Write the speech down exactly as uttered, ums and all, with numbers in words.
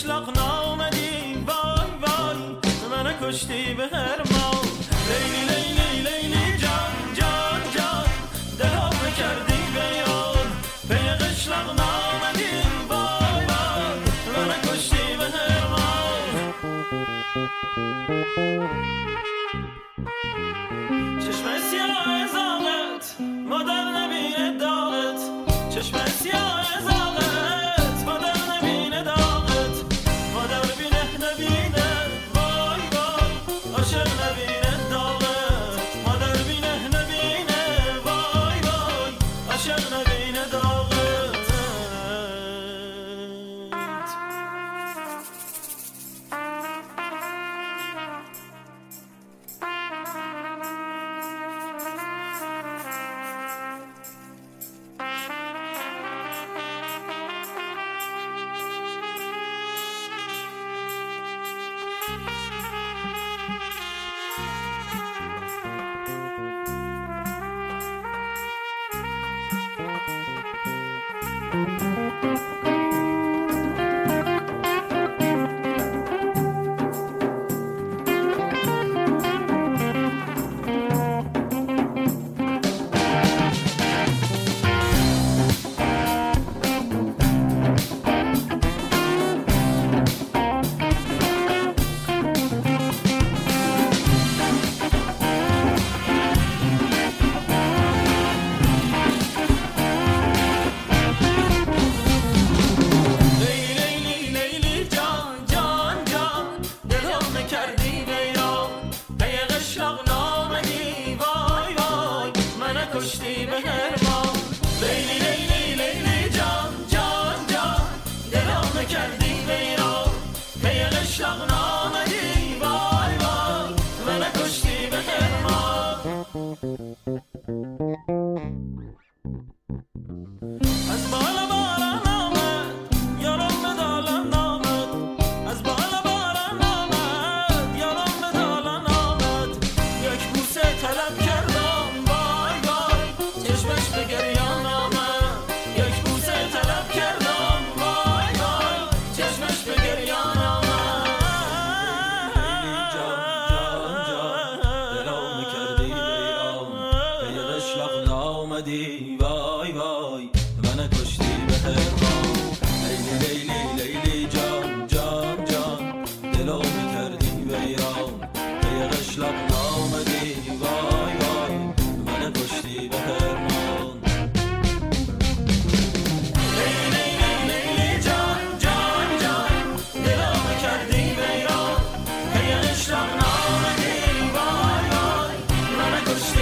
قشلاق نامدی وای وای من کشتی به هرمان لیلی لیلی لیلی جان جان جان دلم کردی به یاد پی قشلاق نامدی وای وای من کشتی به هرمان چشم سیاه زاغت مادر نبینه داغت چشم سیاه زاغت مادر نبینه داغت مادر بینه نبینه وای وای عاشق نبینه داغت مادر بینه نبینه وای وای عاشق نبینه داغت کشتی به هرمان لیلی لیلی لیلی جان جان جان دلم کردی ویران پی قشلاق نامدی وای وای من کشتی به هرمان از بالا باران آمد یارم به دالان آمد از بالا باران آمد یارم به دالان آمد یک بوسه طلب کردم به گریان آمد یک بوسه طلب کردم وای وای چشمش به گریان آمد جان جان جان دلم کردی ویران پی قشلاق نامدی وای وای من کشتی به هرمان لیلی لیلی لیلی جان جان جان دلم کردی ویران پی قشلاق نامدی وای وای من کشتی به هرمان قشلاق نامدی وای وای من کشتی